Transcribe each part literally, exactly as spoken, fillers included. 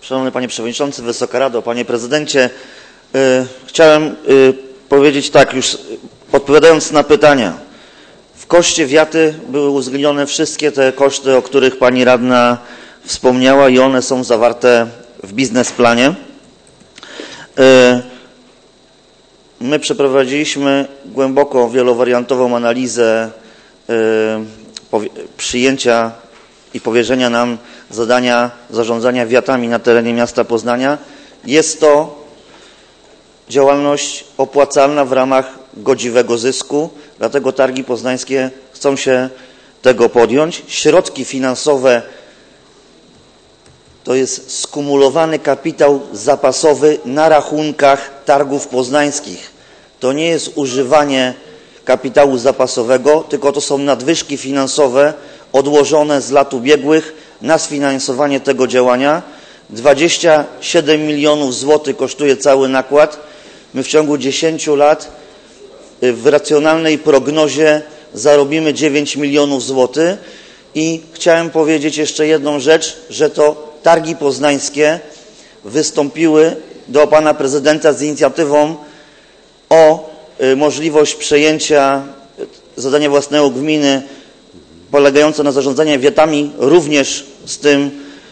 Szanowny Panie Przewodniczący, Wysoka Rado, Panie Prezydencie, chciałem powiedzieć tak, już odpowiadając na pytania. W koszcie wiaty były uwzględnione wszystkie te koszty, o których Pani Radna wspomniała i one są zawarte w biznesplanie. My przeprowadziliśmy głęboko wielowariantową analizę przyjęcia i powierzenia nam zadania zarządzania wiatami na terenie miasta Poznania. Jest to działalność opłacalna w ramach godziwego zysku, dlatego targi poznańskie chcą się tego podjąć. Środki finansowe to jest skumulowany kapitał zapasowy na rachunkach targów poznańskich. To nie jest używanie kapitału zapasowego, tylko to są nadwyżki finansowe odłożone z lat ubiegłych na sfinansowanie tego działania. dwadzieścia siedem milionów złotych kosztuje cały nakład. My w ciągu dziesięciu lat w racjonalnej prognozie zarobimy dziewięć milionów złotych i chciałem powiedzieć jeszcze jedną rzecz, że to targi poznańskie wystąpiły do Pana Prezydenta z inicjatywą o możliwość przejęcia zadania własnego gminy polegające na zarządzaniu wiatami również z tym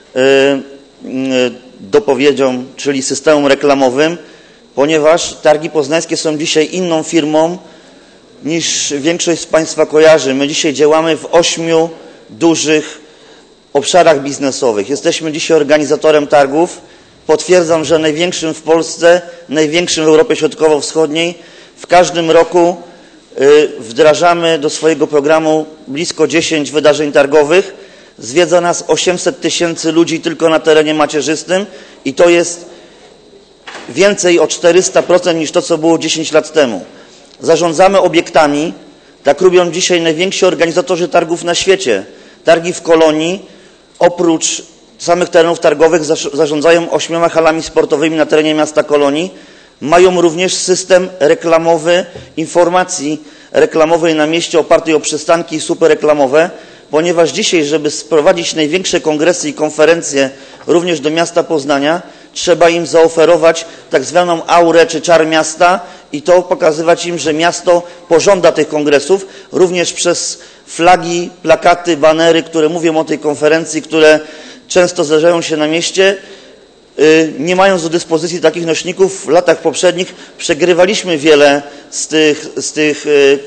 dopowiedzią, czyli systemem reklamowym, ponieważ targi poznańskie są dzisiaj inną firmą niż większość z Państwa kojarzy. My dzisiaj działamy w ośmiu dużych obszarach biznesowych. Jesteśmy dzisiaj organizatorem targów. Potwierdzam, że największym w Polsce, największym w Europie Środkowo-Wschodniej. W każdym roku wdrażamy do swojego programu blisko dziesięć wydarzeń targowych. Zwiedza nas osiemset tysięcy ludzi tylko na terenie macierzystym i to jest więcej o czterysta procent niż to, co było dziesięć lat temu. Zarządzamy obiektami. Tak robią dzisiaj najwięksi organizatorzy targów na świecie. Targi w Kolonii oprócz samych terenów targowych zarządzają ośmioma halami sportowymi na terenie miasta Kolonii. Mają również system reklamowy, informacji reklamowej na mieście opartej o przystanki superreklamowe, ponieważ dzisiaj, żeby sprowadzić największe kongresy i konferencje również do miasta Poznania, trzeba im zaoferować tak zwaną aurę czy czar miasta i to pokazywać im, że miasto pożąda tych kongresów, również przez flagi, plakaty, banery, które mówią o tej konferencji, które często zdarzają się na mieście. Nie mając do dyspozycji takich nośników, w latach poprzednich przegrywaliśmy wiele z tych, z tych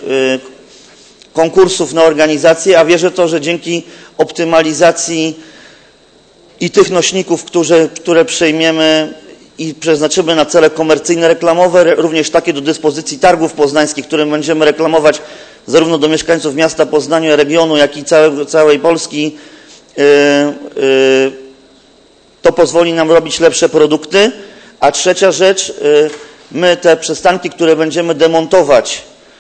konkursów na organizację, a wierzę to, że dzięki optymalizacji i tych nośników, które, które przejmiemy i przeznaczymy na cele komercyjne, reklamowe, również takie do dyspozycji targów poznańskich, które będziemy reklamować zarówno do mieszkańców miasta Poznania, regionu, jak i całej, całej Polski, yy, yy, to pozwoli nam robić lepsze produkty. A trzecia rzecz, my te przystanki, które będziemy demontować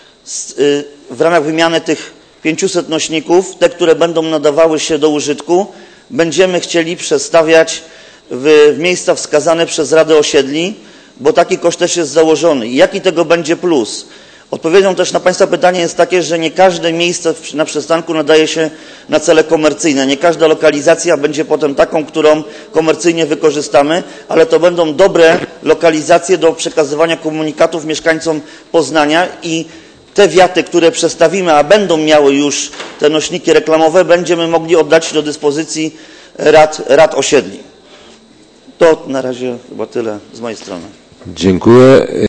w ramach wymiany tych pięciuset nośników, te, które będą nadawały się do użytku, będziemy chcieli przestawiać w, w miejsca wskazane przez Radę Osiedli, bo taki koszt też jest założony. I jaki tego będzie plus? Odpowiedzią też na Państwa pytanie jest takie, że nie każde miejsce na przystanku nadaje się na cele komercyjne. Nie każda lokalizacja będzie potem taką, którą komercyjnie wykorzystamy, ale to będą dobre lokalizacje do przekazywania komunikatów mieszkańcom Poznania i te wiaty, które przestawimy, a będą miały już te nośniki reklamowe, będziemy mogli oddać do dyspozycji rad, rad osiedli. To na razie chyba tyle z mojej strony. Dziękuję.